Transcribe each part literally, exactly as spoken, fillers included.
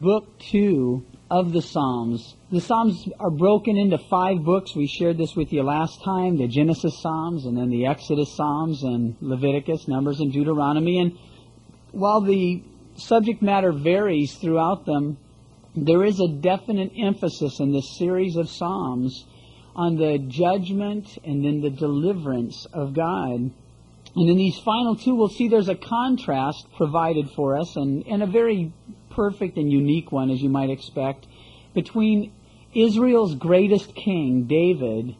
book two of the Psalms. The Psalms are broken into five books. We shared this with you last time, the Genesis Psalms, and then the Exodus Psalms, and Leviticus, Numbers, and Deuteronomy. And while the subject matter varies throughout them, there is a definite emphasis in this series of Psalms on the judgment and then the deliverance of God. And in these final two, we'll see there's a contrast provided for us, and, and a very perfect and unique one, as you might expect, between Israel's greatest king, David,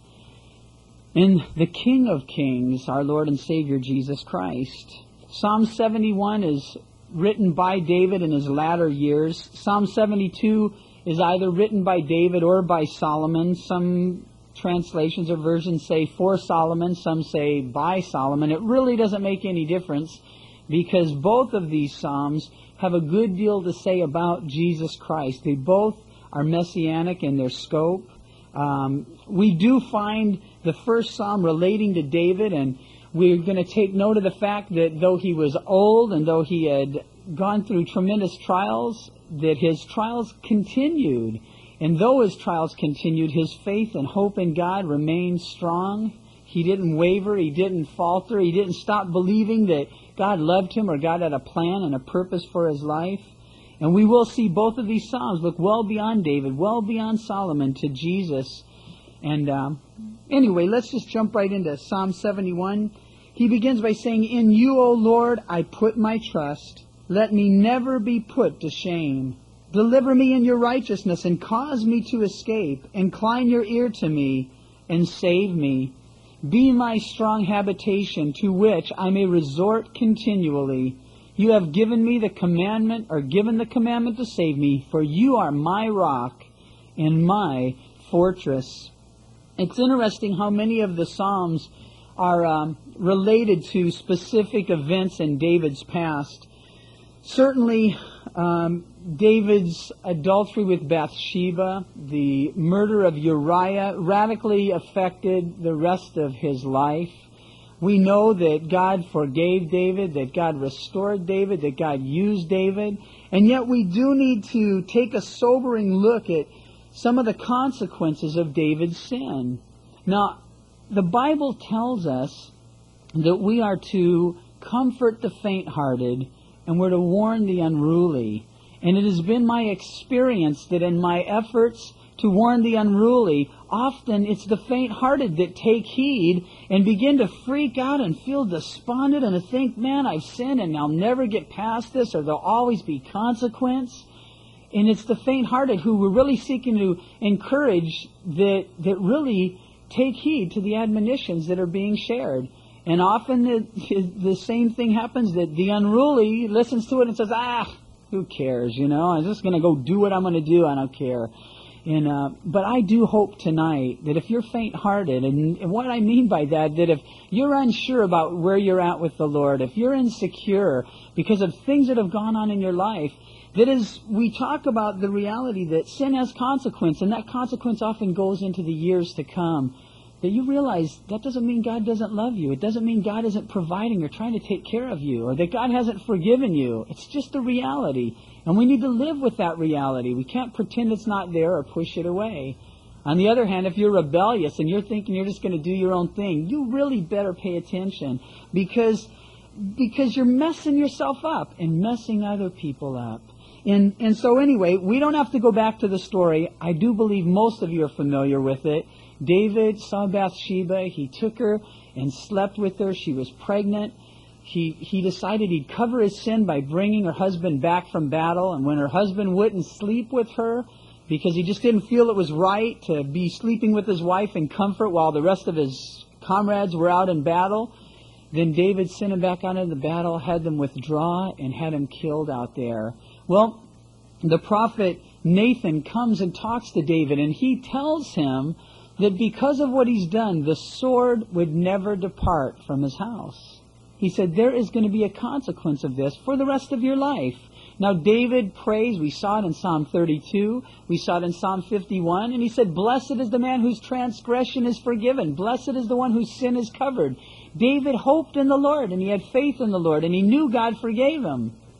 and the King of Kings, our Lord and Savior, Jesus Christ. Psalm seventy-one is written by David in his latter years. Psalm seventy-two is either written by David or by Solomon. Some translations or versions say for Solomon, some say by Solomon. It really doesn't make any difference, because both of these Psalms have a good deal to say about Jesus Christ. They both are messianic in their scope. Um, we do find the first Psalm relating to David, and we're going to take note of the fact that though he was old and though he had gone through tremendous trials, that his trials continued. And though his trials continued, his faith and hope in God remained strong. He didn't waver. He didn't falter. He didn't stop believing that God loved him or God had a plan and a purpose for his life. And we will see both of these Psalms look well beyond David, well beyond Solomon, to Jesus. And um, anyway, let's just jump right into Psalm seventy-one. He begins by saying, "In you, O Lord, I put my trust. Let me never be put to shame. Deliver me in your righteousness and cause me to escape. Incline your ear to me and save me. Be my strong habitation to which I may resort continually. You have given me the commandment, or given the commandment to save me, for you are my rock and my fortress." It's interesting how many of the Psalms are um, related to specific events in David's past. Certainly, um, David's adultery with Bathsheba, the murder of Uriah, radically affected the rest of his life. We know that God forgave David, that God restored David, that God used David. And yet we do need to take a sobering look at some of the consequences of David's sin. Now, the Bible tells us that we are to comfort the faint-hearted and we're to warn the unruly. And it has been my experience that in my efforts to warn the unruly, often it's the faint-hearted that take heed and begin to freak out and feel despondent and to think, man, I've sinned and I'll never get past this, or there'll always be consequence. And it's the faint-hearted who we're really seeking to encourage that, that really take heed to the admonitions that are being shared. And often the, the same thing happens, that the unruly listens to it and says, ah, who cares, you know, I'm just going to go do what I'm going to do, I don't care. And uh, but I do hope tonight that if you're faint-hearted, and, and what I mean by that, that if you're unsure about where you're at with the Lord, if you're insecure because of things that have gone on in your life, that as we talk about the reality that sin has consequence, and that consequence often goes into the years to come, that you realize that doesn't mean God doesn't love you. It doesn't mean God isn't providing or trying to take care of you, or that God hasn't forgiven you. It's just the reality. And we need to live with that reality. We can't pretend it's not there or push it away. On the other hand, if you're rebellious and you're thinking you're just going to do your own thing, you really better pay attention, because because you're messing yourself up and messing other people up. And, and so anyway, we don't have to go back to the story. I do believe most of you are familiar with it. David saw Bathsheba. He took her and slept with her. She was pregnant. He, he decided he'd cover his sin by bringing her husband back from battle. And when her husband wouldn't sleep with her because he just didn't feel it was right to be sleeping with his wife in comfort while the rest of his comrades were out in battle, then David sent him back out into the battle, had them withdraw, and had him killed out there. Well, the prophet Nathan comes and talks to David, and he tells him that because of what he's done, the sword would never depart from his house. He said, there is going to be a consequence of this for the rest of your life. Now, David prays. We saw it in Psalm thirty-two. We saw it in Psalm fifty-one. And he said, blessed is the man whose transgression is forgiven. Blessed is the one whose sin is covered. David hoped in the Lord, and he had faith in the Lord, and he knew God forgave him.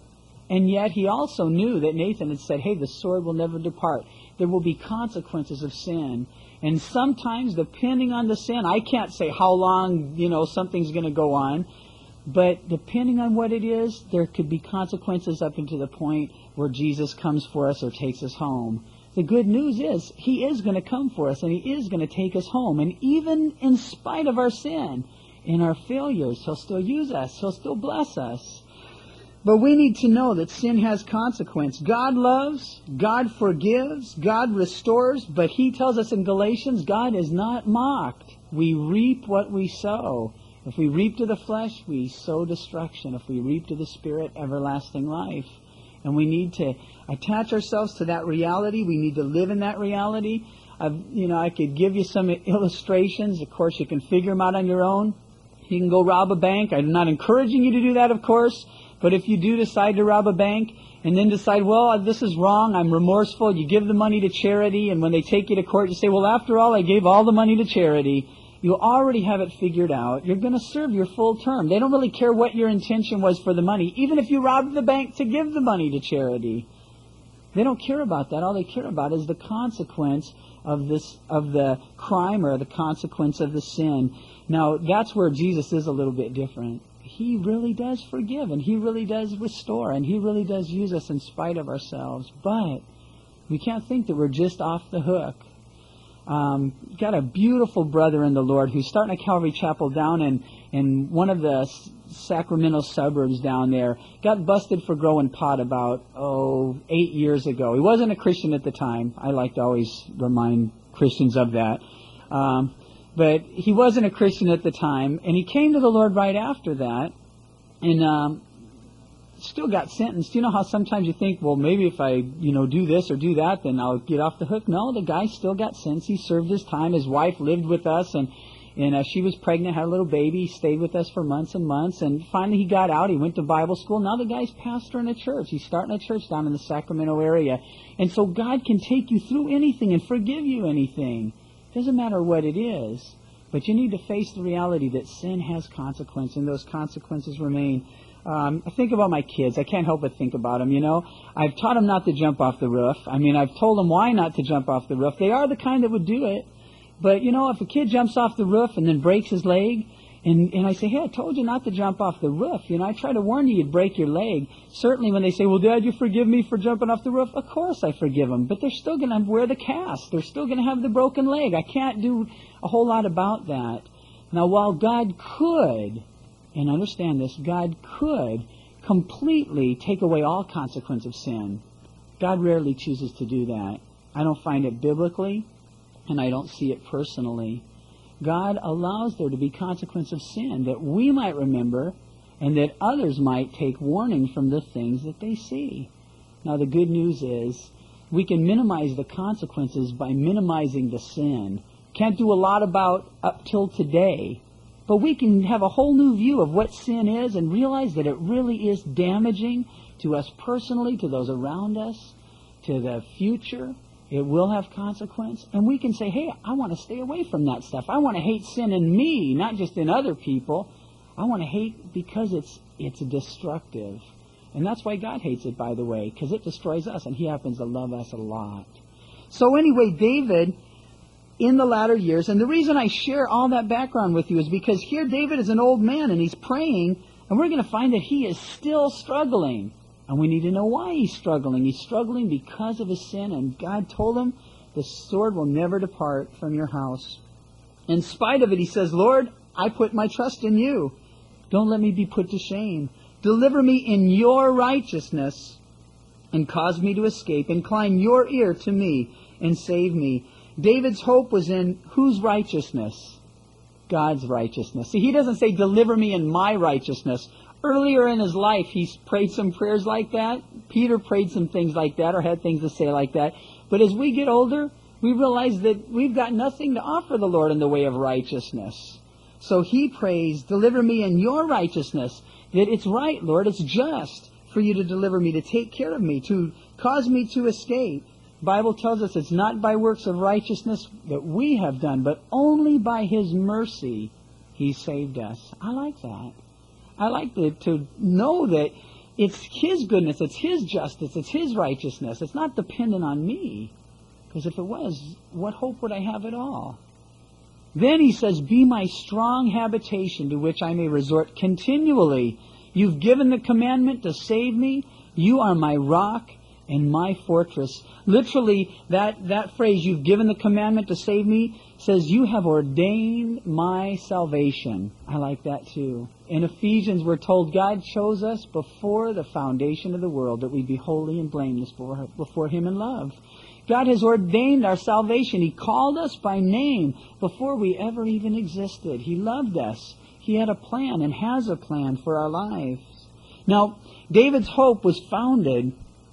And yet he also knew that Nathan had said, hey, the sword will never depart. There will be consequences of sin. And sometimes, depending on the sin, I can't say how long, you know, something's going to go on. But depending on what it is, there could be consequences up into the point where Jesus comes for us or takes us home. The good news is, He is going to come for us and He is going to take us home. And even in spite of our sin, in our failures, He'll still use us. He'll still bless us. But we need to know that sin has consequence. God loves, God forgives, God restores, but He tells us in Galatians, God is not mocked. We reap what we sow. If we reap to the flesh, we sow destruction. If we reap to the Spirit, everlasting life. And we need to attach ourselves to that reality. We need to live in that reality. I've, you know, I could give you some illustrations. Of course, you can figure them out on your own. You can go rob a bank. I'm not encouraging you to do that, of course. But if you do decide to rob a bank and then decide, well, this is wrong, I'm remorseful, you give the money to charity, and when they take you to court, you say, well, after all, I gave all the money to charity. You already have it figured out. You're going to serve your full term. They don't really care what your intention was for the money, even if you robbed the bank to give the money to charity. They don't care about that. All they care about is the consequence of this, of the crime or the consequence of the sin. Now, that's where Jesus is a little bit different. He really does forgive, and He really does restore, and He really does use us in spite of ourselves. But we can't think that we're just off the hook. Um, got a beautiful brother in the Lord who's starting a Calvary Chapel down in, in one of the Sacramento suburbs down there. Got busted for growing pot about, oh, eight years ago. He wasn't a Christian at the time. I like to always remind Christians of that. Um, but he wasn't a Christian at the time, and he came to the Lord right after that, and um, still got sentenced. You know how sometimes you think, well, maybe if I, you know, do this or do that, then I'll get off the hook. No, the guy still got sentenced. He served his time. His wife lived with us, and and uh, she was pregnant, had a little baby. He stayed with us for months and months, and finally he got out. He went to Bible school. Now the guy's pastoring a church. He's starting a church down in the Sacramento area. And so God can take you through anything and forgive you anything. Doesn't matter what it is. But you need to face the reality that sin has consequences, and those consequences remain. Um, I think about my kids. I can't help but think about them, you know. I've taught them not to jump off the roof. I mean, I've told them why not to jump off the roof. They are the kind that would do it. But, you know, if a kid jumps off the roof and then breaks his leg, and, and I say, hey, I told you not to jump off the roof. You know, I try to warn you, you'd break your leg. Certainly when they say, well, Dad, you forgive me for jumping off the roof? Of course I forgive them. But they're still going to wear the cast. They're still going to have the broken leg. I can't do a whole lot about that. Now, while God could, and understand this, God could completely take away all consequence of sin, God rarely chooses to do that. I don't find it biblically, and I don't see it personally. God allows there to be consequence of sin that we might remember and that others might take warning from the things that they see. Now, the good news is we can minimize the consequences by minimizing the sin. Can't do a lot about up till today, but we can have a whole new view of what sin is and realize that it really is damaging to us personally, to those around us, to the future. It will have consequence. And we can say, hey, I want to stay away from that stuff. I want to hate sin in me, not just in other people. I want to hate because it's it's destructive. And that's why God hates it, by the way, because it destroys us, and He happens to love us a lot. So anyway, David, in the latter years, and the reason I share all that background with you is because here David is an old man, and he's praying, and we're going to find that he is still struggling. And we need to know why he's struggling. He's struggling because of his sin, and God told him, the sword will never depart from your house. In spite of it, he says, Lord, I put my trust in you. Don't let me be put to shame. Deliver me in your righteousness and cause me to escape. Incline your ear to me and save me. David's hope was in whose righteousness? God's righteousness. See, he doesn't say, deliver me in my righteousness. Earlier in his life, he's prayed some prayers like that. Peter prayed some things like that or had things to say like that. But as we get older, we realize that we've got nothing to offer the Lord in the way of righteousness. So he prays, deliver me in your righteousness. That it's right, Lord, it's just for you to deliver me, to take care of me, to cause me to escape. The Bible tells us it's not by works of righteousness that we have done, but only by His mercy He saved us. I like that. I like to, to know that it's His goodness, it's His justice, it's His righteousness. It's not dependent on me. Because if it was, what hope would I have at all? Then He says, be my strong habitation to which I may resort continually. You've given the commandment to save me. You are my rock and my fortress. Literally, that, that phrase, you've given the commandment to save me, says you have ordained my salvation. I like that too. In Ephesians, we're told God chose us before the foundation of the world that we be holy and blameless before, before Him in love. God has ordained our salvation. He called us by name before we ever even existed. He loved us. He had a plan and has a plan for our lives. Now, David's hope was founded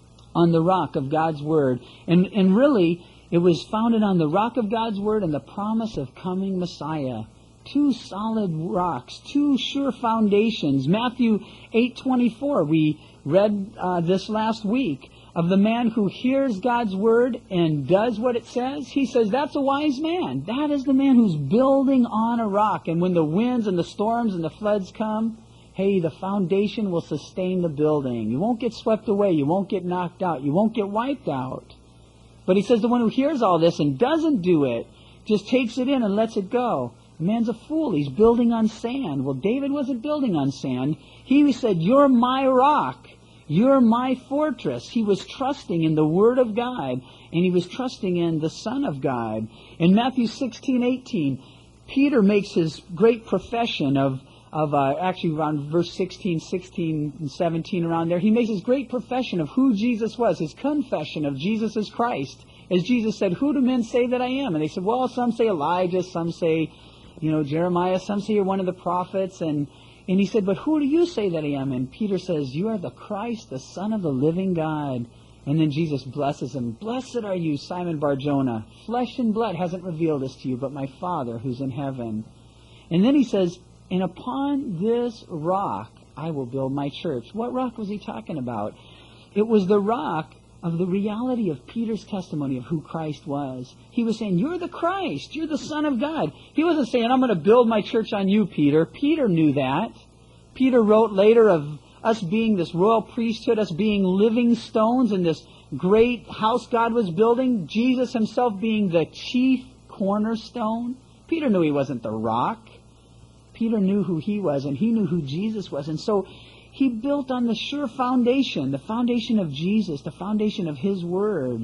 on the rock of God's Word. And, and really, it was founded on the rock of God's Word and the promise of coming Messiah. Two solid rocks, two sure foundations. Matthew eight twenty-four, we read uh, this last week, of the man who hears God's Word and does what it says. He says that's a wise man. That is the man who's building on a rock. And when the winds and the storms and the floods come, hey, the foundation will sustain the building. You won't get swept away. You won't get knocked out. You won't get wiped out. But he says the one who hears all this and doesn't do it, just takes it in and lets it go. The man's a fool. He's building on sand. Well, David wasn't building on sand. He said, you're my rock. You're my fortress. He was trusting in the Word of God, and he was trusting in the Son of God. In Matthew sixteen eighteen, Peter makes his great profession of, of uh, actually around verse sixteen, sixteen, and seventeen around there. He makes his great profession of who Jesus was, his confession of Jesus as Christ. As Jesus said, who do men say that I am? And they said, well, some say Elijah, some say, you know, Jeremiah, some say you're one of the prophets, and And he said, but who do you say that I am? And Peter says, you are the Christ, the Son of the living God. And then Jesus blesses him. Blessed are you, Simon Bar-Jonah. Flesh and blood hasn't revealed this to you, but my Father who's in heaven. And then he says, and upon this rock I will build my church. What rock was he talking about? It was the rock of the reality of Peter's testimony of who Christ was. He was saying, you're the Christ. You're the Son of God. He wasn't saying, I'm going to build my church on you, Peter. Peter knew that. Peter wrote later of us being this royal priesthood, us being living stones in this great house God was building, Jesus himself being the chief cornerstone. Peter knew he wasn't the rock. Peter knew who he was, and he knew who Jesus was. And so he built on the sure foundation, the foundation of Jesus, the foundation of His Word.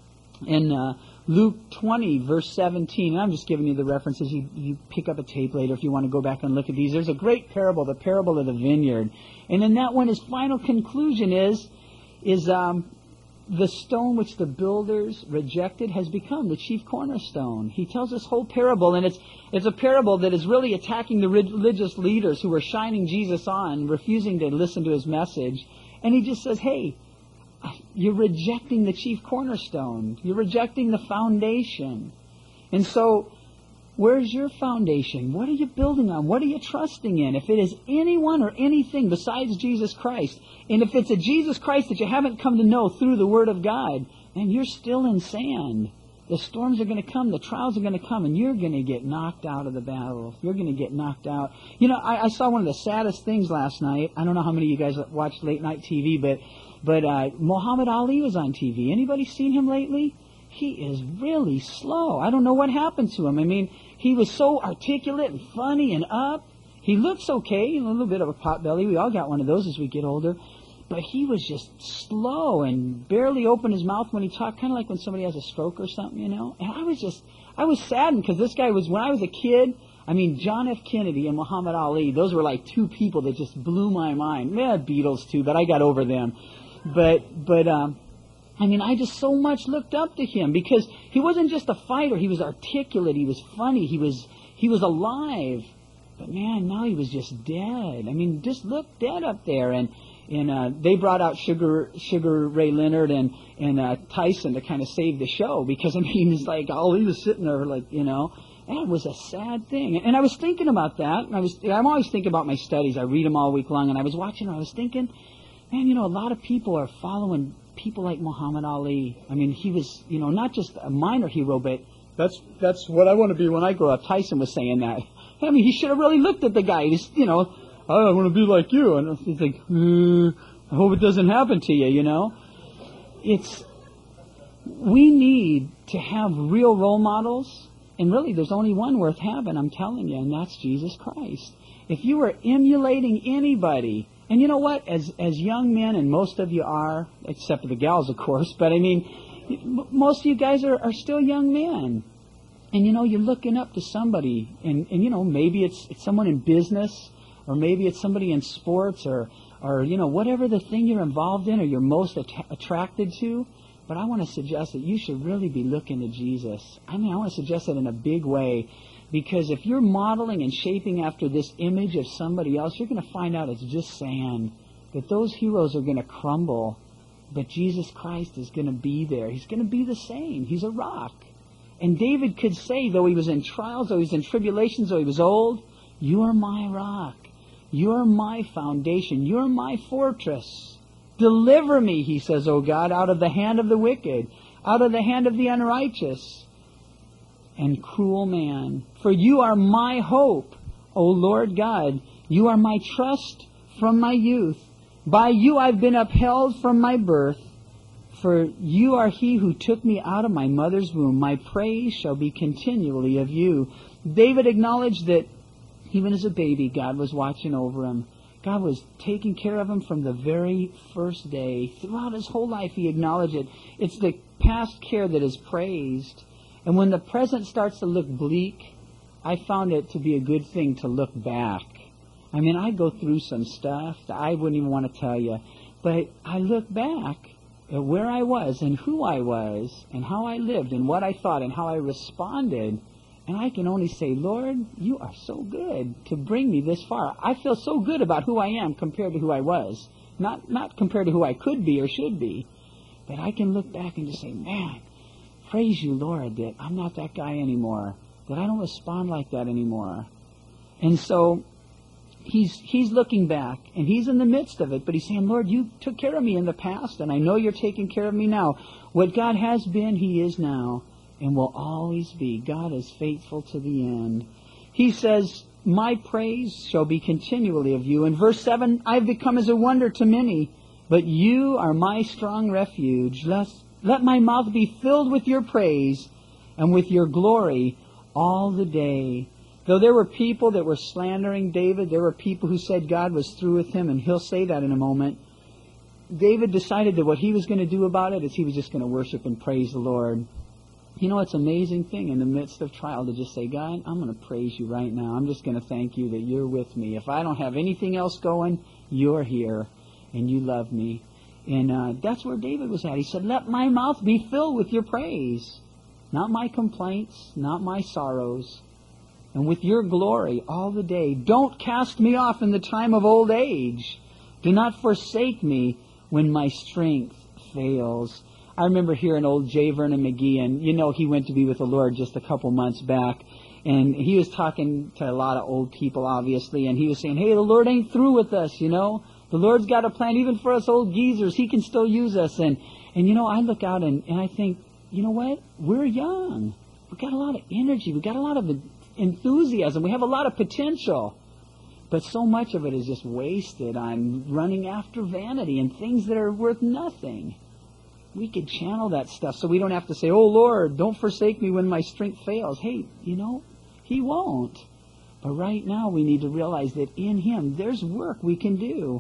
In uh, Luke twenty, verse seventeen, and I'm just giving you the references. You, you pick up a tape later if you want to go back and look at these. There's a great parable, the parable of the vineyard. And in that one, his final conclusion is, is um, the stone which the builders rejected has become the chief cornerstone. He tells this whole parable, and it's it's a parable that is really attacking the religious leaders who were shining Jesus on, refusing to listen to His message. And he just says, hey, you're rejecting the chief cornerstone. You're rejecting the foundation. And so, where's your foundation? What are you building on? What are you trusting in? If it is anyone or anything besides Jesus Christ, and if it's a Jesus Christ that you haven't come to know through the Word of God, then you're still in sand. The storms are going to come, the trials are going to come, and you're going to get knocked out of the battle. You're going to get knocked out. You know, I, I saw one of the saddest things last night. I don't know how many of you guys watch late night T V, but but uh, Muhammad Ali was on T V. Anybody seen him lately? He is really slow. I don't know what happened to him. I mean, he was so articulate and funny and up. He looks okay, a little bit of a potbelly. We all got one of those as we get older. But he was just slow and barely opened his mouth when he talked, kind of like when somebody has a stroke or something, you know. And I was just, I was saddened because this guy was, when I was a kid, I mean, John F. Kennedy and Muhammad Ali, those were like two people that just blew my mind. Yeah, Beatles too, but I got over them. But, but, um, I mean, I just so much looked up to him because he wasn't just a fighter. He was articulate. He was funny. He was, he was alive. But man, now he was just dead. I mean, just looked dead up there. And, And uh, they brought out Sugar Sugar Ray Leonard and and uh, Tyson to kind of save the show because I mean it's like oh he was sitting there like you know that was a sad thing. And I was thinking about that. And I was I'm always thinking about my studies. I read them all week long. And I was watching. I was thinking, man, you know, a lot of people are following people like Muhammad Ali. I mean, he was you know not just a minor hero, but that's that's what I want to be when I grow up. Tyson was saying that. I mean, he should have really looked at the guy. He's you know. I want to be like you. And he's like, uh, I hope it doesn't happen to you, you know. It's, we need to have real role models. And really, there's only one worth having, I'm telling you, and that's Jesus Christ. If you are emulating anybody, and you know what, as as young men, and most of you are, except for the gals, of course, but I mean, most of you guys are, are still young men. And you know, you're looking up to somebody, and, and you know, maybe it's, it's someone in business, or maybe it's somebody in sports, or, or you know, whatever the thing you're involved in or you're most att- attracted to. But I want to suggest that you should really be looking to Jesus. I mean, I want to suggest that in a big way. Because if you're modeling and shaping after this image of somebody else, you're going to find out it's just sand. That those heroes are going to crumble. But Jesus Christ is going to be there. He's going to be the same. He's a rock. And David could say, though he was in trials, though he was in tribulations, though he was old, you are my rock. You are my foundation. You are my fortress. Deliver me, he says, O God, out of the hand of the wicked, out of the hand of the unrighteous and cruel man. For you are my hope, O Lord God. You are my trust from my youth. By you I've been upheld from my birth. For you are he who took me out of my mother's womb. My praise shall be continually of you. David acknowledged that even as a baby, God was watching over him. God was taking care of him from the very first day. Throughout his whole life, he acknowledged it. It's the past care that is praised. And when the present starts to look bleak, I found it to be a good thing to look back. I mean, I go through some stuff that I wouldn't even want to tell you. But I look back at where I was and who I was and how I lived and what I thought and how I responded. And I can only say, Lord, you are so good to bring me this far. I feel so good about who I am compared to who I was. Not not compared to who I could be or should be. But I can look back and just say, man, praise you, Lord, that I'm not that guy anymore. That I don't respond like that anymore. And so he's he's looking back, and he's in the midst of it. But he's saying, Lord, you took care of me in the past, and I know you're taking care of me now. What God has been, he is now. And will always be. God is faithful to the end. He says, my praise shall be continually of you. In verse seven, I've become as a wonder to many, but you are my strong refuge. Let, let my mouth be filled with your praise and with your glory all the day. Though there were people that were slandering David, there were people who said God was through with him, and he'll say that in a moment. David decided that what he was going to do about it is he was just going to worship and praise the Lord. You know, it's an amazing thing in the midst of trial to just say, God, I'm going to praise you right now. I'm just going to thank you that you're with me. If I don't have anything else going, you're here and you love me. And uh, that's where David was at. He said, let my mouth be filled with your praise. Not my complaints, not my sorrows. And with your glory all the day. Don't cast me off in the time of old age. Do not forsake me when my strength fails. I remember hearing old J. Vernon McGee, and you know he went to be with the Lord just a couple months back. And he was talking to a lot of old people, obviously, and he was saying, hey, the Lord ain't through with us, you know. The Lord's got a plan, even for us old geezers. He can still use us. And, and you know, I look out and, and I think, you know what? We're young. We've got a lot of energy. We've got a lot of enthusiasm. We have a lot of potential. But so much of it is just wasted on running after vanity and things that are worth nothing. We could channel that stuff so we don't have to say, oh, Lord, don't forsake me when my strength fails. Hey, you know, he won't. But right now we need to realize that in him there's work we can do.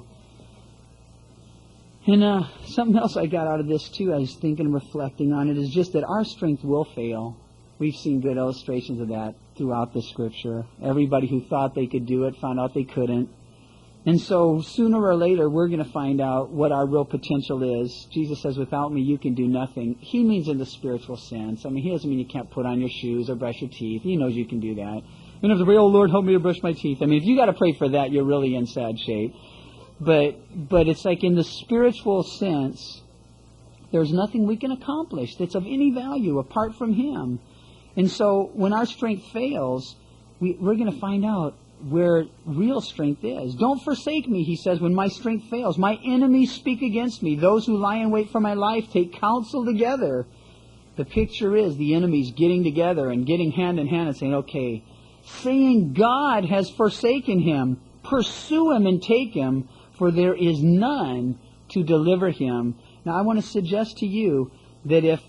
And uh, something else I got out of this too, I was thinking and reflecting on it, is just that our strength will fail. We've seen good illustrations of that throughout the Scripture. Everybody who thought they could do it found out they couldn't. And so sooner or later, we're going to find out what our real potential is. Jesus says, without me, you can do nothing. He means in the spiritual sense. I mean, he doesn't mean you can't put on your shoes or brush your teeth. He knows you can do that. And if the real Lord help me to brush my teeth. I mean, if you got to pray for that, you're really in sad shape. But, but it's like in the spiritual sense, there's nothing we can accomplish that's of any value apart from him. And so when our strength fails, we, we're going to find out where real strength is. Don't forsake me, he says, when my strength fails. My enemies speak against me. Those who lie in wait for my life take counsel together. The picture is the enemies getting together and getting hand in hand and saying, okay, saying God has forsaken him, pursue him and take him, for there is none to deliver him. Now I want to suggest to you that if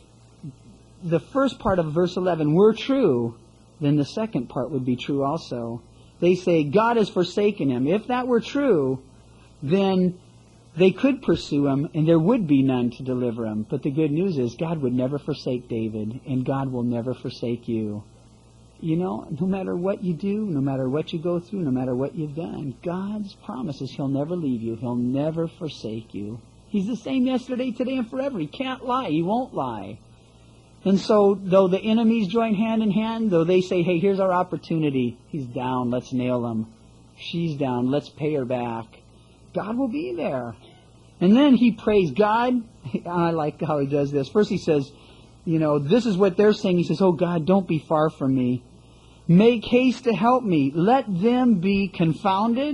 the first part of verse eleven were true, then the second part would be true also. They say, God has forsaken him. If that were true, then they could pursue him and there would be none to deliver him. But the good news is God would never forsake David, and God will never forsake you. You know, no matter what you do, no matter what you go through, no matter what you've done, God's promise is He'll never leave you. He'll never forsake you. He's the same yesterday, today, and forever. He can't lie. He won't lie. And so, though the enemies join hand in hand, though they say, hey, here's our opportunity. He's down. Let's nail him. She's down. Let's pay her back. God will be there. And then he prays God. I like how he does this. First he says, you know, this is what they're saying. He says, oh God, don't be far from me. Make haste to help me. Let them be confounded,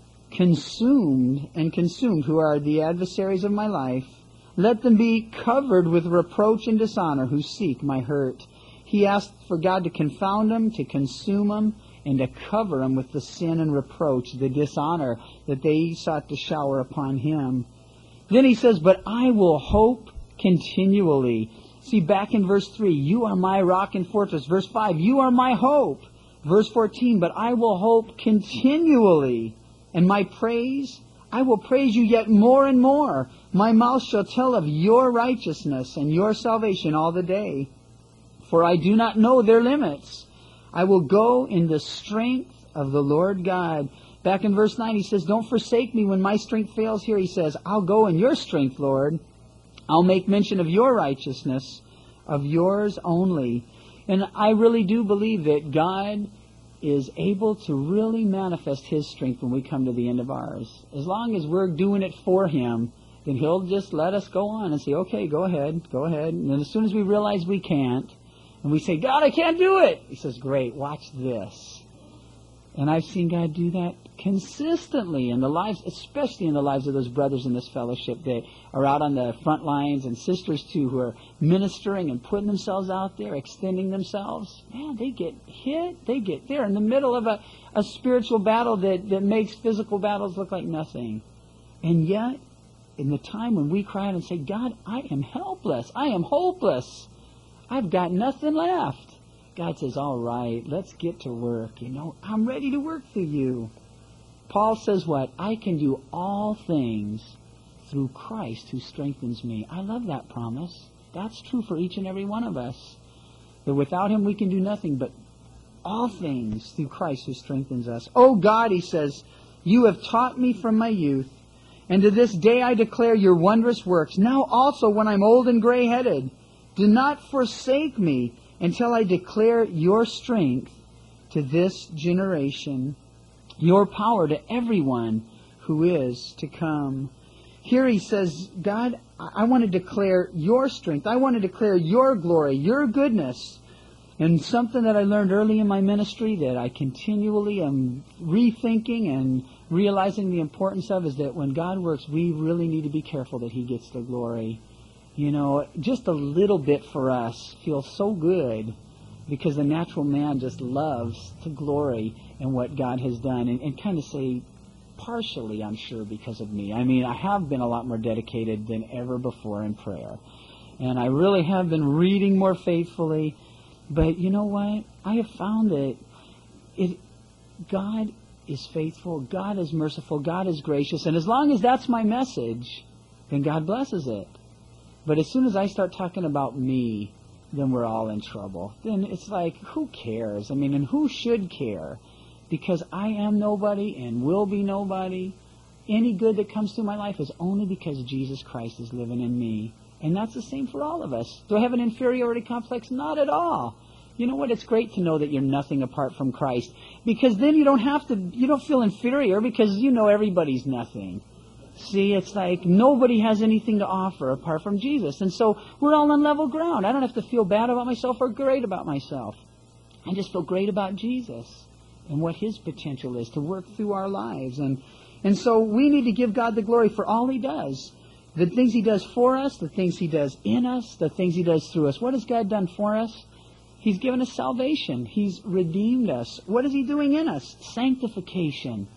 consumed, and consumed, who are the adversaries of my life. Let them be covered with reproach and dishonor, who seek my hurt. He asked for God to confound them, to consume them, and to cover them with the sin and reproach, the dishonor that they sought to shower upon him. Then he says, but I will hope continually. See, back in verse three, you are my rock and fortress. Verse five, you are my hope. Verse fourteen, but I will hope continually. And my praise, I will praise you yet more and more. My mouth shall tell of your righteousness and your salvation all the day. For I do not know their limits. I will go in the strength of the Lord God. Back in verse nine, he says, don't forsake me when my strength fails. Here he says, I'll go in your strength, Lord. I'll make mention of your righteousness, of yours only. And I really do believe that God is able to really manifest His strength when we come to the end of ours. As long as we're doing it for Him, then He'll just let us go on and say, okay, go ahead, go ahead. And then as soon as we realize we can't, and we say, God, I can't do it, He says, great, watch this. And I've seen God do that consistently in the lives, especially in the lives of those brothers in this fellowship that are out on the front lines, and sisters too, who are ministering and putting themselves out there, extending themselves. Man, they get hit. They get there in the middle of a, a spiritual battle that, that makes physical battles look like nothing. And yet, in the time when we cry out and say, God, I am helpless. I am hopeless. I've got nothing left. God says, all right, let's get to work. You know, I'm ready to work for you. Paul says what? I can do all things through Christ who strengthens me. I love that promise. That's true for each and every one of us. That without Him we can do nothing, but all things through Christ who strengthens us. Oh God, he says, you have taught me from my youth, and to this day I declare your wondrous works. Now also when I'm old and gray-headed, do not forsake me until I declare your strength to this generation, your power to everyone who is to come. Here he says, God, I want to declare your strength. I want to declare your glory, your goodness. And something that I learned early in my ministry that I continually am rethinking and realizing the importance of is that when God works, we really need to be careful that He gets the glory. You know, just a little bit for us feels so good because the natural man just loves to glory in what God has done and, and kind of say, partially, I'm sure, because of me. I mean, I have been a lot more dedicated than ever before in prayer. And I really have been reading more faithfully. But you know what? I have found that it, God is faithful, God is merciful, God is gracious. And as long as that's my message, then God blesses it. But as soon as I start talking about me, then we're all in trouble. Then it's like, who cares? I mean, and who should care? Because I am nobody and will be nobody. Any good that comes through my life is only because Jesus Christ is living in me. And that's the same for all of us. Do I have an inferiority complex? Not at all. You know what? It's great to know that you're nothing apart from Christ. Because then you don't have to, you don't feel inferior because you know everybody's nothing. See, it's like nobody has anything to offer apart from Jesus. And so we're all on level ground. I don't have to feel bad about myself or great about myself. I just feel great about Jesus and what His potential is to work through our lives. And, and so we need to give God the glory for all He does. The things He does for us, the things He does in us, the things He does through us. What has God done for us? He's given us salvation. He's redeemed us. What is He doing in us? Sanctification.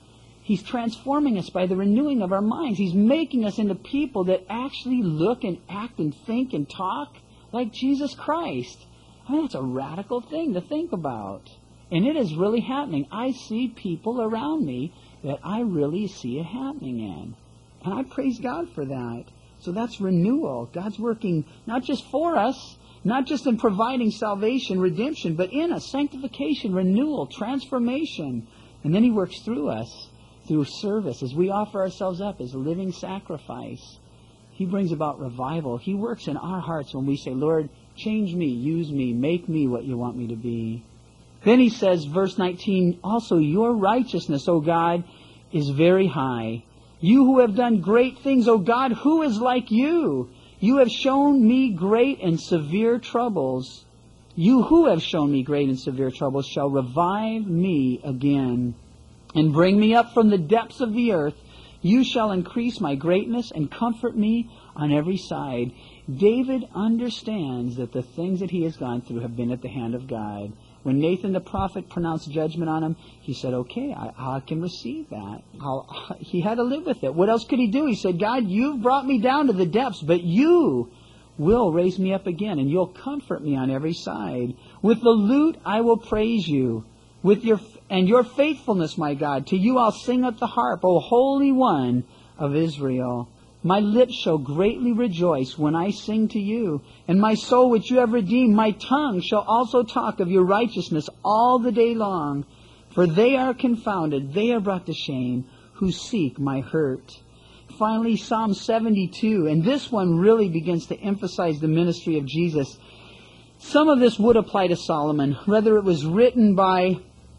He's transforming us by the renewing of our minds. He's making us into people that actually look and act and think and talk like Jesus Christ. I mean, that's a radical thing to think about. And it is really happening. I see people around me that I really see it happening in. And I praise God for that. So that's renewal. God's working not just for us, not just in providing salvation, redemption, but in us, sanctification, renewal, transformation. And then He works through us, through service, as we offer ourselves up as a living sacrifice. He brings about revival. He works in our hearts when we say, Lord, change me, use me, make me what you want me to be. Then He says, verse nineteen, also your righteousness, O God, is very high. You who have done great things, O God, who is like you? You have shown me great and severe troubles. You who have shown me great and severe troubles shall revive me again and bring me up from the depths of the earth. You shall increase my greatness and comfort me on every side. David understands that the things that he has gone through have been at the hand of God. When Nathan the prophet pronounced judgment on him, he said, okay, I, I can receive that. I'll, he had to live with it. What else could he do? He said, God, you've brought me down to the depths, but you will raise me up again, and you'll comfort me on every side. With the lute I will praise you, with your and your faithfulness, my God. To you I'll sing at the harp, O Holy One of Israel. My lips shall greatly rejoice when I sing to you, and my soul which you have redeemed, my tongue shall also talk of your righteousness all the day long. For they are confounded, they are brought to shame, who seek my hurt. Finally, Psalm seventy-two, and this one really begins to emphasize the ministry of Jesus. Some of this would apply to Solomon. Whether it was written by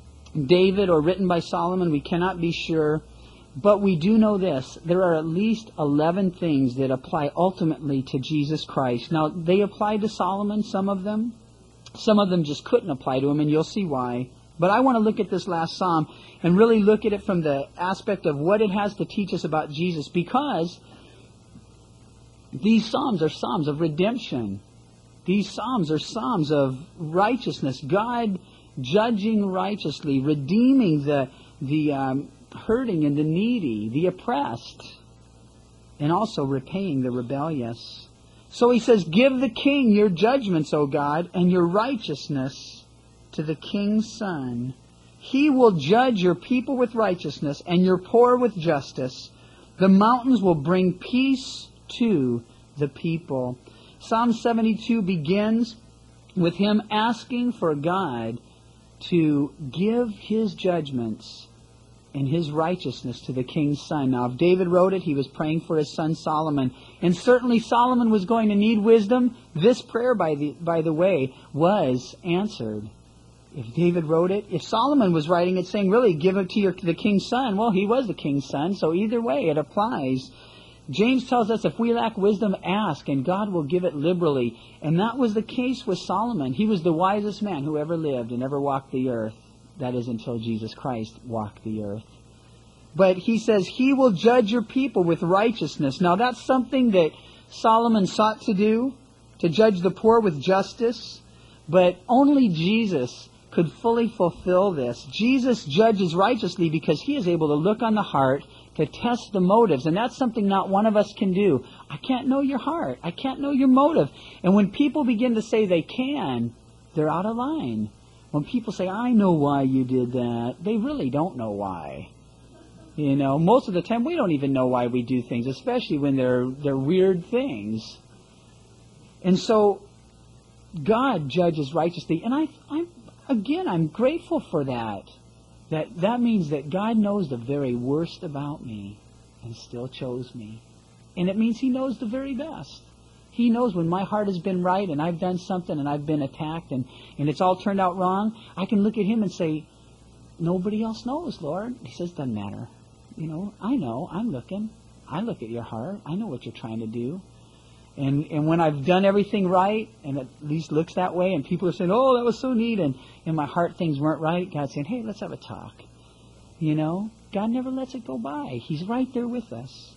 David or written by Solomon, we cannot be sure. But we do know this. There are at least eleven things that apply ultimately to Jesus Christ. Now, they apply to Solomon, some of them. Some of them just couldn't apply to him, and you'll see why. But I want to look at this last psalm and really look at it from the aspect of what it has to teach us about Jesus, because these psalms are psalms of redemption. These psalms are psalms of righteousness. God judging righteously, redeeming the the um, hurting and the needy, the oppressed, and also repaying the rebellious. So he says, give the king your judgments, O God, and your righteousness to the king's son. He will judge your people with righteousness and your poor with justice. The mountains will bring peace to the people. Psalm seventy-two begins with him asking for God to give His judgments and His righteousness to the king's son. Now, if David wrote it, he was praying for his son Solomon. And certainly Solomon was going to need wisdom. This prayer, by the, by the way, was answered. If David wrote it, if Solomon was writing it saying, really, give it to your, the king's son, well, he was the king's son, so either way it applies. James tells us if we lack wisdom, ask, and God will give it liberally. And that was the case with Solomon. He was the wisest man who ever lived and ever walked the earth. That is, until Jesus Christ walked the earth. But he says, He will judge your people with righteousness. Now that's something that Solomon sought to do, to judge the poor with justice. But only Jesus could fully fulfill this. Jesus judges righteously because He is able to look on the heart, to test the motives. And that's something not one of us can do. I can't know your heart. I can't know your motive. And when people begin to say they can, they're out of line. When people say, I know why you did that, they really don't know why. You know, most of the time we don't even know why we do things, especially when they're they're weird things. And so God judges righteously. And I, I again, I'm grateful for that. That that means that God knows the very worst about me and still chose me. And it means He knows the very best. He knows when my heart has been right and I've done something and I've been attacked and, and it's all turned out wrong, I can look at Him and say, nobody else knows, Lord. He says, doesn't matter. You know, I know. I'm looking. I look at your heart. I know what you're trying to do. And and when I've done everything right, and it at least looks that way, and people are saying, oh, that was so neat, and in my heart things weren't right, God's saying, hey, let's have a talk. You know, God never lets it go by. He's right there with us.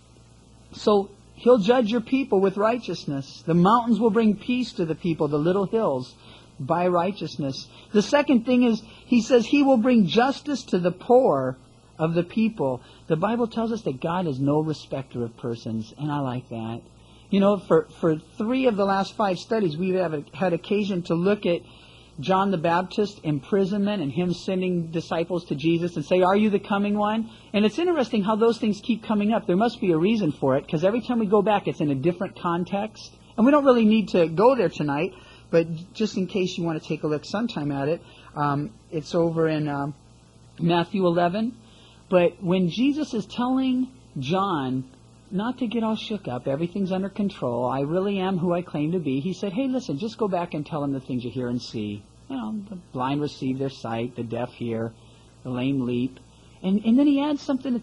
So He'll judge your people with righteousness. The mountains will bring peace to the people, the little hills, by righteousness. The second thing is, He says He will bring justice to the poor of the people. The Bible tells us that God is no respecter of persons, and I like that. You know, for, for three of the last five studies, we've have had occasion to look at John the Baptist's imprisonment and him sending disciples to Jesus and say, are you the coming one? And it's interesting how those things keep coming up. There must be a reason for it, because every time we go back, it's in a different context. And we don't really need to go there tonight, but just in case you want to take a look sometime at it, um, it's over in um, Matthew eleven. But when Jesus is telling John not to get all shook up, everything's under control, I really am who I claim to be, he said, hey, listen, just go back and tell them the things you hear and see. You know, the blind receive their sight, the deaf hear, the lame leap. And, and then he adds something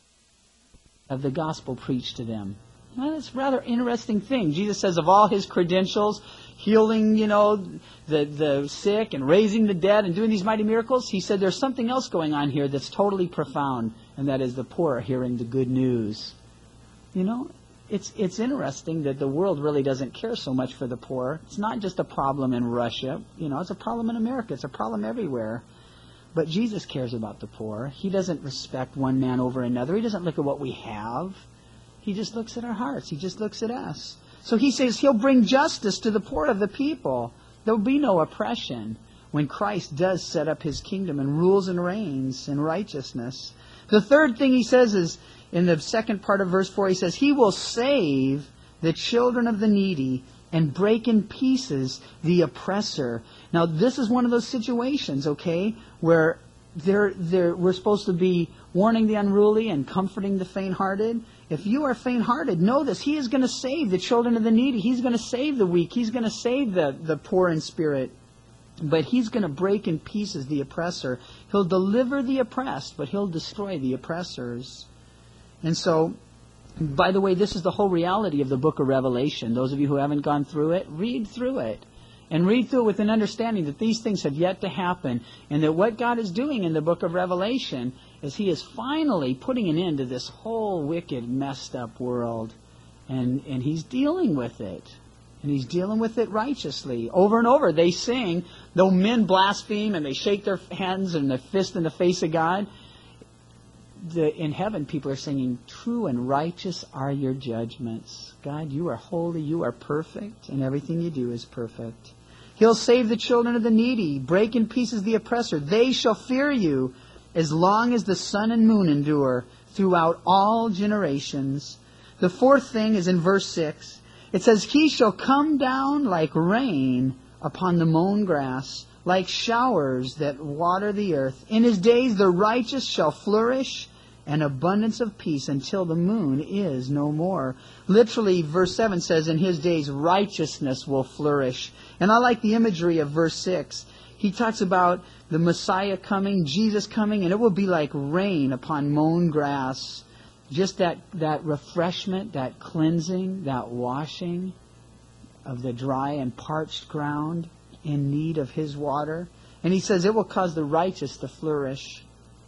of the gospel preached to them. Well, that's a rather interesting thing. Jesus says of all his credentials, healing, you know, the, the sick and raising the dead and doing these mighty miracles, he said there's something else going on here that's totally profound, and that is the poor are hearing the good news. You know, it's it's interesting that the world really doesn't care so much for the poor. It's not just a problem in Russia. You know, it's a problem in America. It's a problem everywhere. But Jesus cares about the poor. He doesn't respect one man over another. He doesn't look at what we have. He just looks at our hearts. He just looks at us. So he says he'll bring justice to the poor of the people. There will be no oppression when Christ does set up his kingdom and rules and reigns in righteousness. The third thing he says is, in the second part of verse four, he says, he will save the children of the needy and break in pieces the oppressor. Now, this is one of those situations, okay, where they're, they're, we're supposed to be warning the unruly and comforting the faint-hearted. If you are faint-hearted, know this. He is going to save the children of the needy. He's going to save the weak. He's going to save the, the poor in spirit. But he's going to break in pieces the oppressor. He'll deliver the oppressed, but he'll destroy the oppressors. And so, by the way, this is the whole reality of the book of Revelation. Those of you who haven't gone through it, read through it. And read through it with an understanding that these things have yet to happen. And that what God is doing in the book of Revelation is he is finally putting an end to this whole wicked, messed up world. And, and he's dealing with it. And he's dealing with it righteously. Over and over they sing, though men blaspheme and they shake their hands and their fist in the face of God, The, in heaven, people are singing, true and righteous are your judgments. God, you are holy, you are perfect, and everything you do is perfect. He'll save the children of the needy, break in pieces the oppressor. They shall fear you as long as the sun and moon endure throughout all generations. The fourth thing is in verse six. It says, he shall come down like rain upon the mown grass, like showers that water the earth. In his days the righteous shall flourish, and abundance of peace until the moon is no more. Literally, verse seven says, in his days righteousness will flourish. And I like the imagery of verse six. He talks about the Messiah coming, Jesus coming, and it will be like rain upon mown grass. Just that, that refreshment, that cleansing, that washing of the dry and parched ground in need of his water. And he says it will cause the righteous to flourish.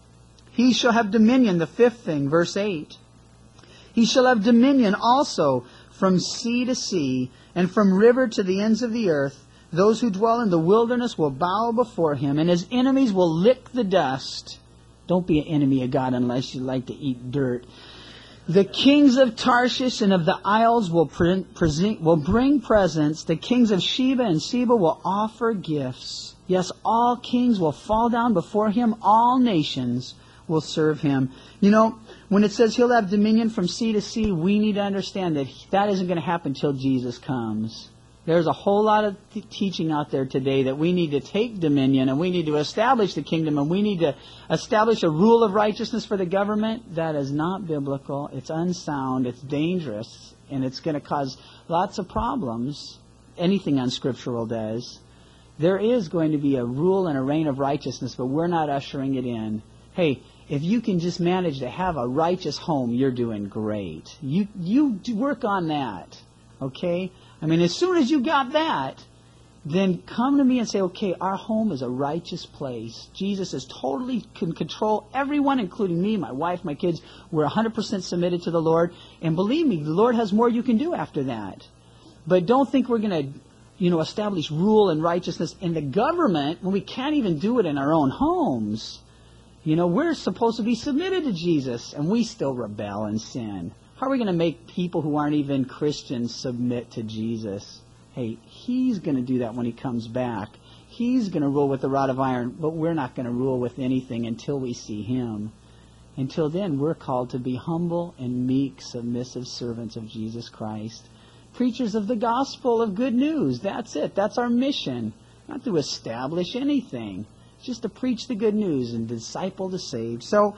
He shall have dominion, the fifth thing, verse eight. He shall have dominion also from sea to sea, and from river to the ends of the earth. Those who dwell in the wilderness will bow before him, and his enemies will lick the dust. Don't be an enemy of God unless you like to eat dirt. The kings of Tarshish and of the isles will, pre- present, will bring presents. The kings of Sheba and Seba will offer gifts. Yes, all kings will fall down before him. All nations will serve him. You know, when it says he'll have dominion from sea to sea, we need to understand that that isn't going to happen until Jesus comes. There's a whole lot of t- teaching out there today that we need to take dominion and we need to establish the kingdom and we need to establish a rule of righteousness for the government. That is not biblical. It's unsound. It's dangerous. And it's going to cause lots of problems. Anything unscriptural does. There is going to be a rule and a reign of righteousness, but we're not ushering it in. Hey, if you can just manage to have a righteous home, you're doing great. You, you work on that. Okay? I mean, as soon as you got that, then come to me and say, okay, our home is a righteous place. Jesus is totally can control everyone, including me, my wife, my kids. We're one hundred percent submitted to the Lord. And believe me, the Lord has more you can do after that. But don't think we're going to, you know, establish rule and righteousness in the government when we can't even do it in our own homes. You know, we're supposed to be submitted to Jesus, and we still rebel and sin. How are we going to make people who aren't even Christians submit to Jesus? Hey, He's going to do that when He comes back. He's going to rule with the rod of iron, but we're not going to rule with anything until we see Him. Until then, we're called to be humble and meek, submissive servants of Jesus Christ. Preachers of the gospel of good news. That's it. That's our mission. Not to establish anything. Just to preach the good news and disciple the saved. So,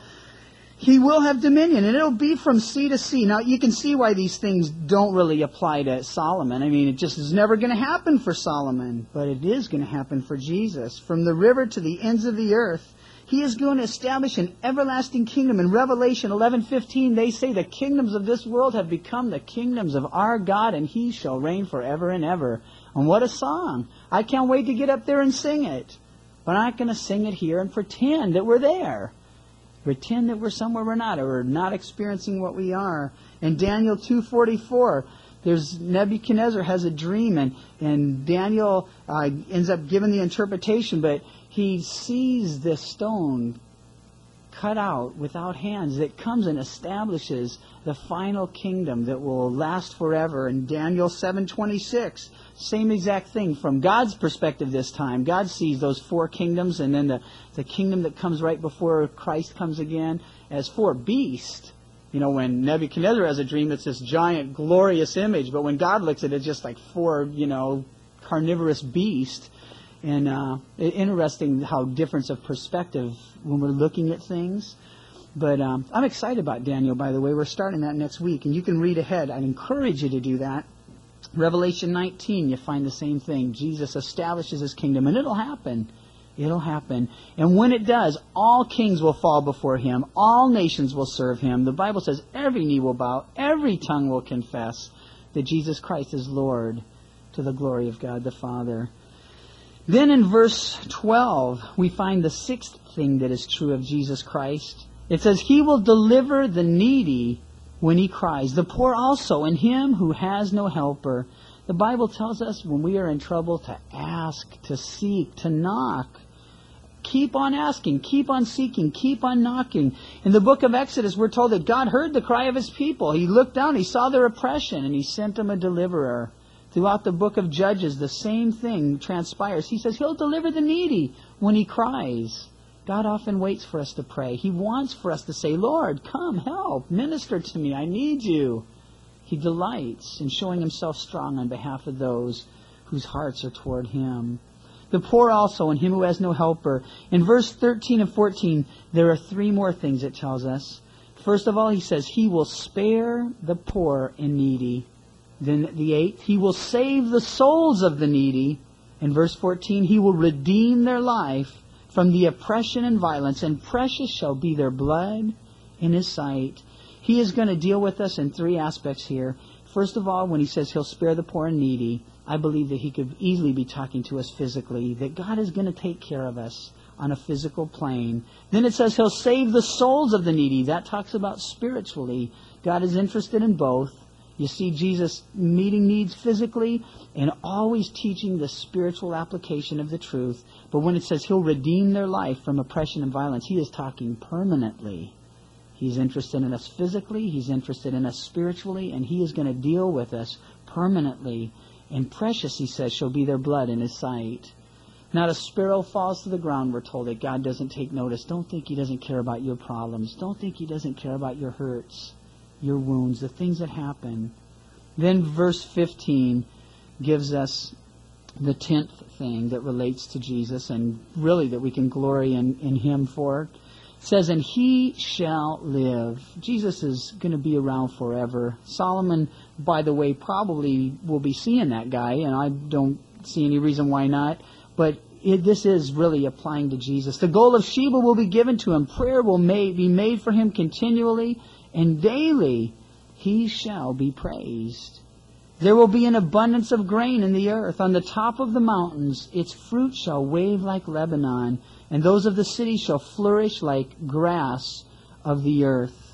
He will have dominion, and it'll be from sea to sea. Now, you can see why these things don't really apply to Solomon. I mean, it just is never going to happen for Solomon, but it is going to happen for Jesus. From the river to the ends of the earth, He is going to establish an everlasting kingdom. In Revelation eleven fifteen, they say the kingdoms of this world have become the kingdoms of our God, and He shall reign forever and ever. And what a song. I can't wait to get up there and sing it. But I'm not going to sing it here and pretend that we're there. Pretend that we're somewhere we're not, or we're not experiencing what we are. In Daniel two forty-four, there's Nebuchadnezzar has a dream, and, and Daniel uh, ends up giving the interpretation, but he sees this stone cut out without hands that comes and establishes the final kingdom that will last forever. In Daniel seven twenty-six, same exact thing from God's perspective this time. God sees those four kingdoms, and then the, the kingdom that comes right before Christ comes again as four beasts. You know, when Nebuchadnezzar has a dream, it's this giant, glorious image, but when God looks at it, it's just like four, you know, carnivorous beasts. And uh, interesting how difference of perspective when we're looking at things. But um, I'm excited about Daniel, by the way. We're starting that next week, and you can read ahead. I'd encourage you to do that. Revelation nineteen, you find the same thing. Jesus establishes His kingdom, and it'll happen. It'll happen. And when it does, all kings will fall before Him. All nations will serve Him. The Bible says every knee will bow, every tongue will confess that Jesus Christ is Lord, to the glory of God the Father. Then in verse twelve, we find the sixth thing that is true of Jesus Christ. It says, He will deliver the needy when he cries, the poor also, and him who has no helper. The Bible tells us when we are in trouble to ask, to seek, to knock. Keep on asking, keep on seeking, keep on knocking. In the book of Exodus, we're told that God heard the cry of His people. He looked down, He saw their oppression, and He sent them a deliverer. Throughout the book of Judges, the same thing transpires. He says He'll deliver the needy when he cries. God often waits for us to pray. He wants for us to say, Lord, come, help, minister to me, I need you. He delights in showing Himself strong on behalf of those whose hearts are toward Him. The poor also, and him who has no helper. In verse thirteen and fourteen, there are three more things it tells us. First of all, He says, He will spare the poor and needy. Then the eighth, He will save the souls of the needy. In verse fourteen, He will redeem their life from the oppression and violence, and precious shall be their blood in His sight. He is going to deal with us in three aspects here. First of all, when He says He'll spare the poor and needy, I believe that He could easily be talking to us physically, that God is going to take care of us on a physical plane. Then it says He'll save the souls of the needy. That talks about spiritually. God is interested in both. You see Jesus meeting needs physically and always teaching the spiritual application of the truth. But when it says He'll redeem their life from oppression and violence, He is talking permanently. He's interested in us physically, He's interested in us spiritually, and He is going to deal with us permanently. And precious, He says, shall be their blood in His sight. Not a sparrow falls to the ground, we're told, that God doesn't take notice. Don't think He doesn't care about your problems. Don't think He doesn't care about your hurts, your wounds, the things that happen. Then verse fifteen gives us the tenth thing that relates to Jesus, and really that we can glory in, in Him for. It says, and He shall live. Jesus is going to be around forever. Solomon, by the way, probably will be seeing that guy, and I don't see any reason why not. But it, this is really applying to Jesus. The gold of Sheba will be given to Him. Prayer will made, be made for Him continually, and daily He shall be praised. There will be an abundance of grain in the earth. On the top of the mountains, its fruit shall wave like Lebanon, and those of the city shall flourish like grass of the earth.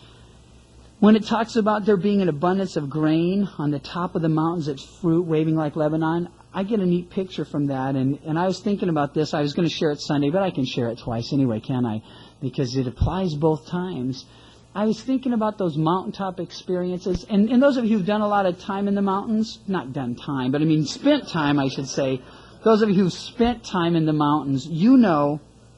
When it talks about there being an abundance of grain on the top of the mountains, its fruit waving like Lebanon, I get a neat picture from that, and, and I was thinking about this. I was going to share it Sunday, but I can share it twice anyway, can I? Because it applies both times. I was thinking about those mountaintop experiences, and, and those of you who've done a lot of time in the mountains, not done time, but I mean spent time, I should say, those of you who've spent time in the mountains, you know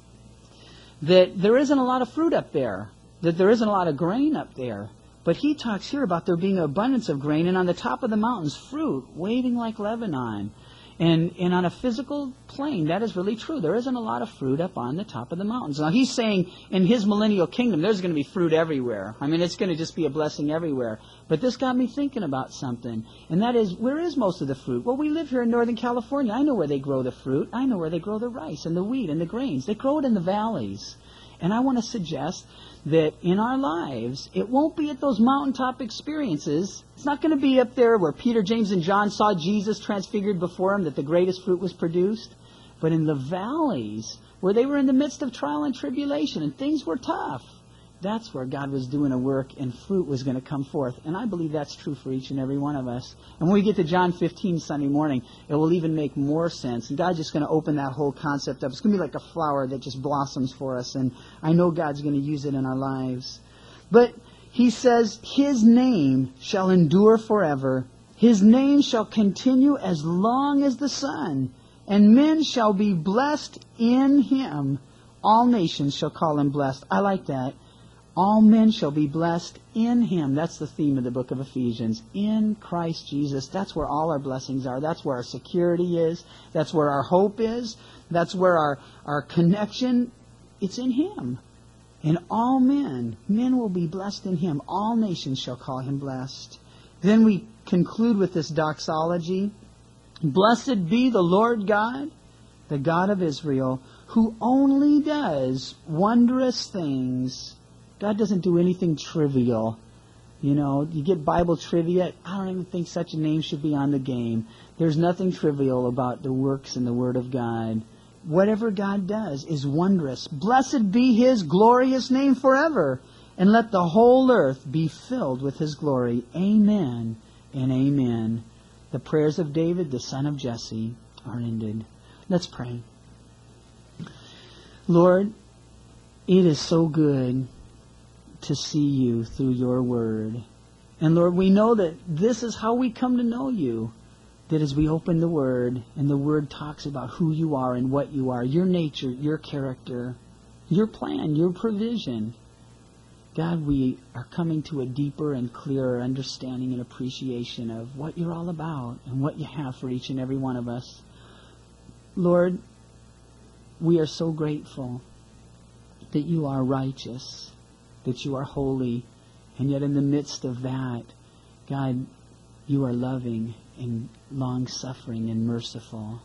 that there isn't a lot of fruit up there, that there isn't a lot of grain up there. But he talks here about there being an abundance of grain, and on the top of the mountains, fruit waving like Lebanon. And, and on a physical plane, that is really true. There isn't a lot of fruit up on the top of the mountains. Now, he's saying in his millennial kingdom, there's going to be fruit everywhere. I mean, it's going to just be a blessing everywhere. But this got me thinking about something, and that is, where is most of the fruit? Well, we live here in Northern California. I know where they grow the fruit. I know where they grow the rice and the wheat and the grains. They grow it in the valleys. And I want to suggest that in our lives, it won't be at those mountaintop experiences. It's not going to be up there where Peter, James, and John saw Jesus transfigured before them, that the greatest fruit was produced. But in the valleys, where they were in the midst of trial and tribulation, and things were tough, that's where God was doing a work, and fruit was going to come forth. And I believe that's true for each and every one of us. And when we get to John fifteen Sunday morning, it will even make more sense. And God's just going to open that whole concept up. It's going to be like a flower that just blossoms for us. And I know God's going to use it in our lives. But he says, his name shall endure forever. His name shall continue as long as the sun. And men shall be blessed in him. All nations shall call him blessed. I like that. All men shall be blessed in him. That's the theme of the book of Ephesians. In Christ Jesus. That's where all our blessings are. That's where our security is. That's where our hope is. That's where our, our connection, it's in him. And all men, men will be blessed in him. All nations shall call him blessed. Then we conclude with this doxology. Blessed be the Lord God, the God of Israel, who only does wondrous things. God doesn't do anything trivial. You know, you get Bible trivia. I don't even think such a name should be on the game. There's nothing trivial about the works and the Word of God. Whatever God does is wondrous. Blessed be his glorious name forever. And let the whole earth be filled with his glory. Amen and amen. The prayers of David, the son of Jesse, are ended. Let's pray. Lord, it is so good to see you through your word. And Lord, we know that this is how we come to know you. That as we open the word, and the word talks about who you are and what you are, your nature, your character, your plan, your provision. God, we are coming to a deeper and clearer understanding and appreciation of what you're all about and what you have for each and every one of us. Lord, we are so grateful that you are righteous, that you are holy, and yet in the midst of that, God, you are loving and long-suffering and merciful.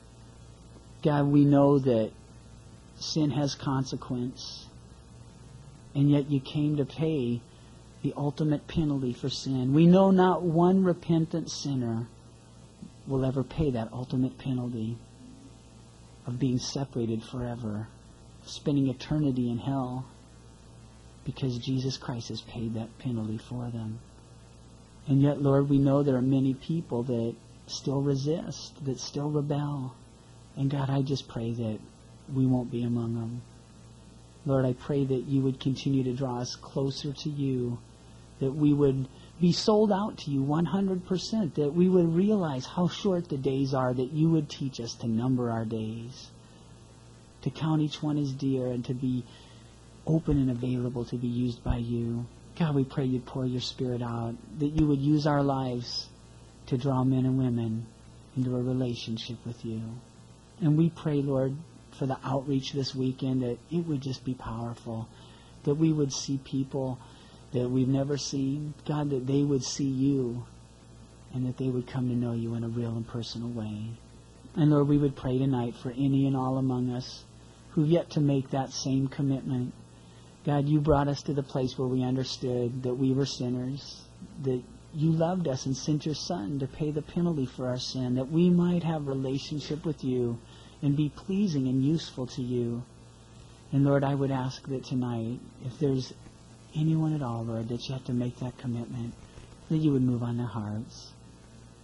God, we know that sin has consequence, and yet you came to pay the ultimate penalty for sin. We know not one repentant sinner will ever pay that ultimate penalty of being separated forever, spending eternity in hell, because Jesus Christ has paid that penalty for them. And yet, Lord, we know there are many people that still resist, that still rebel. And God, I just pray that we won't be among them. Lord, I pray that you would continue to draw us closer to you, that we would be sold out to you one hundred percent, that we would realize how short the days are, that you would teach us to number our days, to count each one as dear, and to be open and available to be used by you. God, we pray you'd pour your Spirit out, that you would use our lives to draw men and women into a relationship with you. And we pray, Lord, for the outreach this weekend, that it would just be powerful, that we would see people that we've never seen. God, that they would see you, and that they would come to know you in a real and personal way. And Lord, we would pray tonight for any and all among us who've yet to make that same commitment. God, you brought us to the place where we understood that we were sinners, that you loved us and sent your Son to pay the penalty for our sin, that we might have relationship with you and be pleasing and useful to you. And Lord, I would ask that tonight, if there's anyone at all, Lord, that you have to make that commitment, that you would move on their hearts.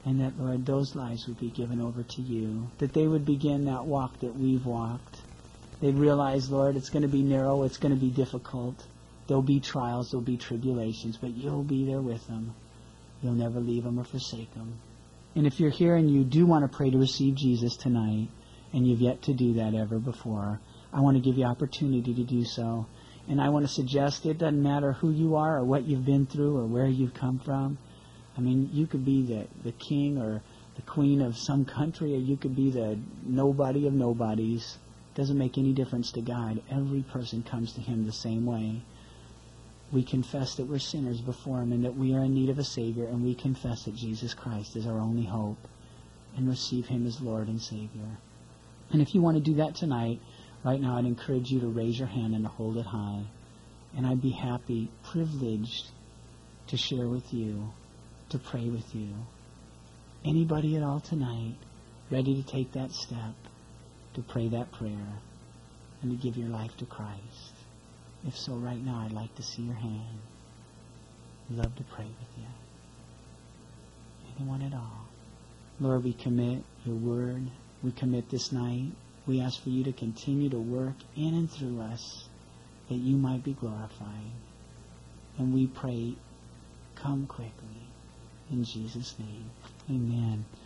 And that, Lord, those lives would be given over to you. That they would begin that walk that we've walked. They'd realize, Lord, it's going to be narrow, it's going to be difficult. There'll be trials, there'll be tribulations, but you'll be there with them. You'll never leave them or forsake them. And if you're here and you do want to pray to receive Jesus tonight, and you've yet to do that ever before, I want to give you opportunity to do so. And I want to suggest it doesn't matter who you are or what you've been through or where you've come from. I mean, you could be the, the king or the queen of some country, or you could be the nobody of nobodies. It doesn't make any difference to God. Every person comes to Him the same way. We confess that we're sinners before Him and that we are in need of a Savior, and we confess that Jesus Christ is our only hope and receive Him as Lord and Savior. And if you want to do that tonight, right now I'd encourage you to raise your hand and to hold it high. And I'd be happy, privileged to share with you, to pray with you. Anybody at all tonight ready to take that step, to pray that prayer, and to give your life to Christ? If so, right now I'd like to see your hand. I'd love to pray with you. Anyone at all? Lord, we commit your word. We commit this night. We ask for you to continue to work in and through us, that you might be glorified. And we pray, come quickly. In Jesus' name, amen.